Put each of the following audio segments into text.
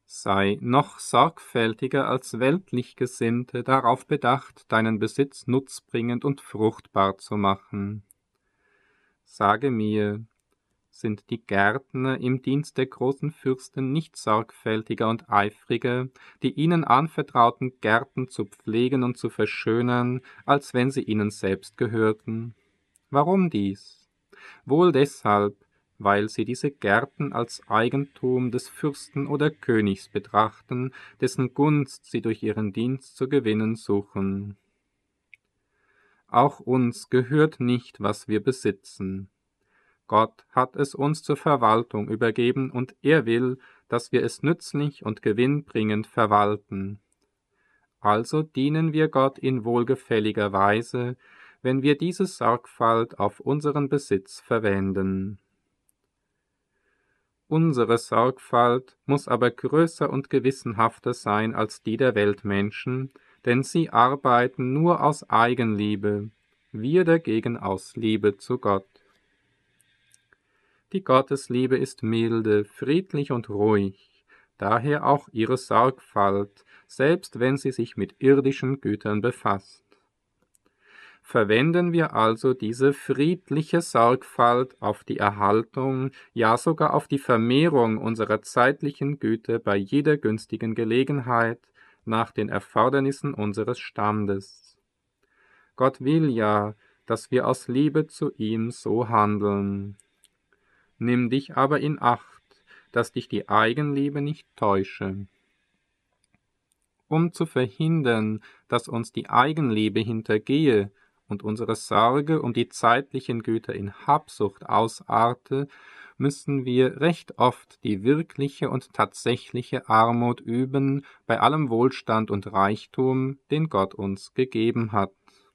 Sei noch sorgfältiger als weltlich Gesinnte, darauf bedacht, deinen Besitz nutzbringend und fruchtbar zu machen. Sage mir, sind die Gärtner im Dienst der großen Fürsten nicht sorgfältiger und eifriger, die ihnen anvertrauten Gärten zu pflegen und zu verschönern, als wenn sie ihnen selbst gehörten? Warum dies? Wohl deshalb, weil sie diese Gärten als Eigentum des Fürsten oder Königs betrachten, dessen Gunst sie durch ihren Dienst zu gewinnen suchen. Auch uns gehört nicht, was wir besitzen. Gott hat es uns zur Verwaltung übergeben, und er will, dass wir es nützlich und gewinnbringend verwalten. Also dienen wir Gott in wohlgefälliger Weise, wenn wir diese Sorgfalt auf unseren Besitz verwenden. Unsere Sorgfalt muss aber größer und gewissenhafter sein als die der Weltmenschen, denn sie arbeiten nur aus Eigenliebe, wir dagegen aus Liebe zu Gott. Die Gottesliebe ist milde, friedlich und ruhig, daher auch ihre Sorgfalt, selbst wenn sie sich mit irdischen Gütern befasst. Verwenden wir also diese friedliche Sorgfalt auf die Erhaltung, ja sogar auf die Vermehrung unserer zeitlichen Güter bei jeder günstigen Gelegenheit nach den Erfordernissen unseres Standes. Gott will ja, dass wir aus Liebe zu ihm so handeln. Nimm dich aber in Acht, dass dich die Eigenliebe nicht täusche. Um zu verhindern, dass uns die Eigenliebe hintergehe und unsere Sorge um die zeitlichen Güter in Habsucht ausarte, müssen wir recht oft die wirkliche und tatsächliche Armut üben bei allem Wohlstand und Reichtum, den Gott uns gegeben hat.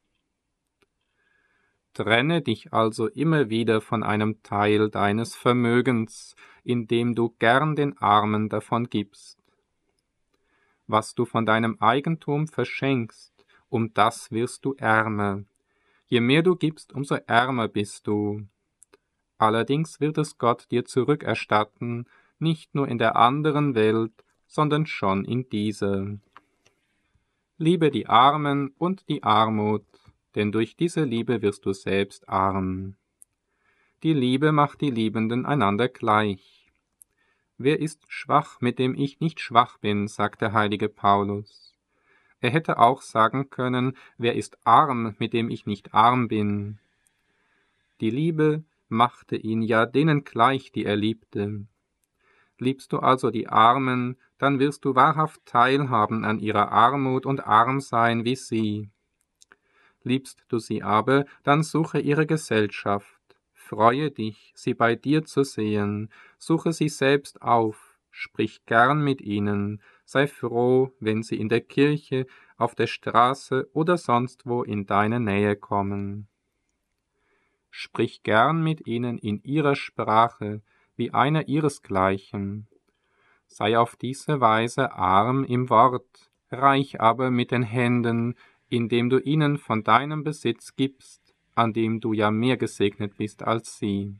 Trenne dich also immer wieder von einem Teil deines Vermögens, indem du gern den Armen davon gibst. Was du von deinem Eigentum verschenkst, um das wirst du ärmer. Je mehr du gibst, umso ärmer bist du. Allerdings wird es Gott dir zurückerstatten, nicht nur in der anderen Welt, sondern schon in dieser. Liebe die Armen und die Armut, denn durch diese Liebe wirst du selbst arm. Die Liebe macht die Liebenden einander gleich. Wer ist schwach, mit dem ich nicht schwach bin, sagt der heilige Paulus. Er hätte auch sagen können, wer ist arm, mit dem ich nicht arm bin. Die Liebe machte ihn ja denen gleich, die er liebte. Liebst du also die Armen, dann wirst du wahrhaft teilhaben an ihrer Armut und arm sein wie sie. Liebst du sie aber, dann suche ihre Gesellschaft. Freue dich, sie bei dir zu sehen, suche sie selbst auf, sprich gern mit ihnen, sei froh, wenn sie in der Kirche, auf der Straße oder sonst wo in deine Nähe kommen. Sprich gern mit ihnen in ihrer Sprache, wie einer ihresgleichen. Sei auf diese Weise arm im Wort, reich aber mit den Händen, indem du ihnen von deinem Besitz gibst, an dem du ja mehr gesegnet bist als sie.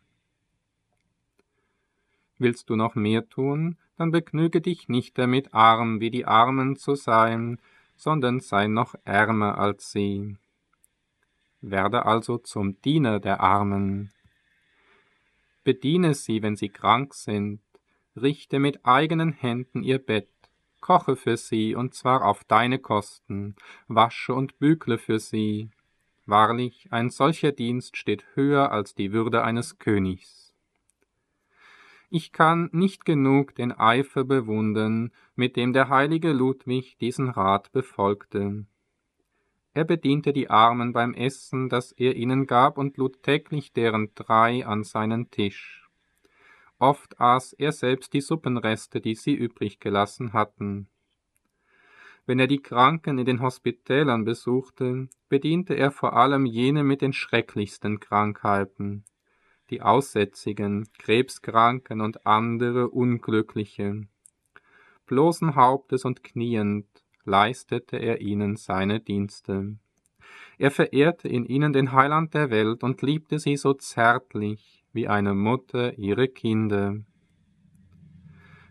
Willst du noch mehr tun, dann begnüge dich nicht damit, arm wie die Armen zu sein, sondern sei noch ärmer als sie. Werde also zum Diener der Armen. Bediene sie, wenn sie krank sind, richte mit eigenen Händen ihr Bett, koche für sie, und zwar auf deine Kosten, wasche und bügle für sie. Wahrlich, ein solcher Dienst steht höher als die Würde eines Königs. Ich kann nicht genug den Eifer bewundern, mit dem der heilige Ludwig diesen Rat befolgte. Er bediente die Armen beim Essen, das er ihnen gab, und lud täglich deren 3 an seinen Tisch. Oft aß er selbst die Suppenreste, die sie übrig gelassen hatten. Wenn er die Kranken in den Hospitälern besuchte, bediente er vor allem jene mit den schrecklichsten Krankheiten, die Aussätzigen, Krebskranken und andere Unglückliche. Bloßen Hauptes und kniend leistete er ihnen seine Dienste. Er verehrte in ihnen den Heiland der Welt und liebte sie so zärtlich, wie eine Mutter ihre Kinder.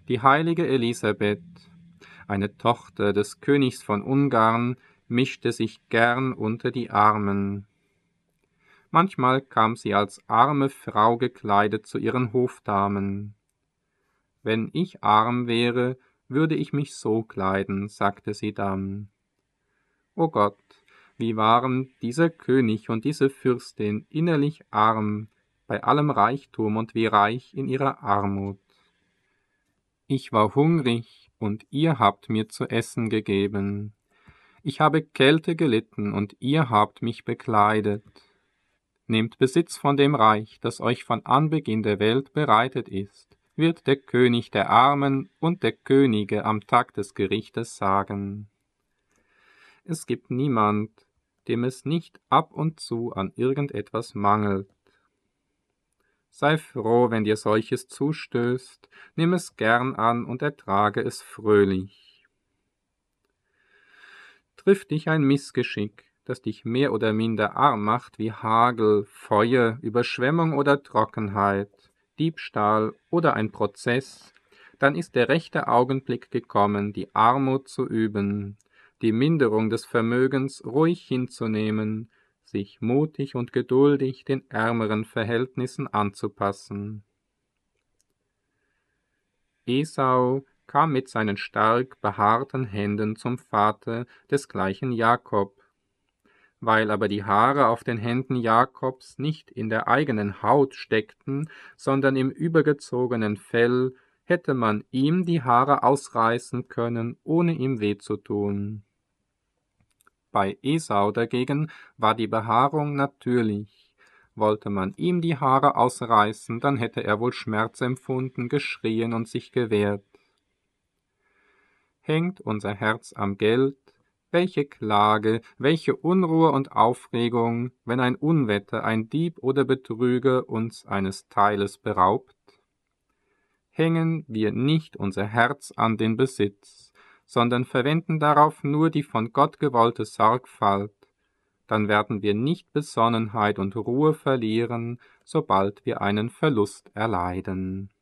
Die heilige Elisabeth, eine Tochter des Königs von Ungarn, mischte sich gern unter die Armen. Manchmal kam sie als arme Frau gekleidet zu ihren Hofdamen. »Wenn ich arm wäre, würde ich mich so kleiden«, sagte sie dann. O Gott, wie waren dieser König und diese Fürstin innerlich arm, bei allem Reichtum und wie reich in ihrer Armut. Ich war hungrig, und ihr habt mir zu essen gegeben. Ich habe Kälte gelitten, und ihr habt mich bekleidet. Nehmt Besitz von dem Reich, das euch von Anbeginn der Welt bereitet ist, wird der König der Armen und der Könige am Tag des Gerichtes sagen. Es gibt niemand, dem es nicht ab und zu an irgendetwas mangelt. Sei froh, wenn dir solches zustößt, nimm es gern an und ertrage es fröhlich. Trifft dich ein Missgeschick, das dich mehr oder minder arm macht, wie Hagel, Feuer, Überschwemmung oder Trockenheit, Diebstahl oder ein Prozess, dann ist der rechte Augenblick gekommen, die Armut zu üben, die Minderung des Vermögens ruhig hinzunehmen, sich mutig und geduldig den ärmeren Verhältnissen anzupassen. Esau kam mit seinen stark behaarten Händen zum Vater desgleichen Jakob. Weil aber die Haare auf den Händen Jakobs nicht in der eigenen Haut steckten, sondern im übergezogenen Fell, hätte man ihm die Haare ausreißen können, ohne ihm weh zu tun. Bei Esau dagegen war die Behaarung natürlich. Wollte man ihm die Haare ausreißen, dann hätte er wohl Schmerz empfunden, geschrien und sich gewehrt. Hängt unser Herz am Geld? Welche Klage, welche Unruhe und Aufregung, wenn ein Unwetter, ein Dieb oder Betrüger uns eines Teiles beraubt? Hängen wir nicht unser Herz an den Besitz, sondern verwenden darauf nur die von Gott gewollte Sorgfalt, dann werden wir nicht Besonnenheit und Ruhe verlieren, sobald wir einen Verlust erleiden.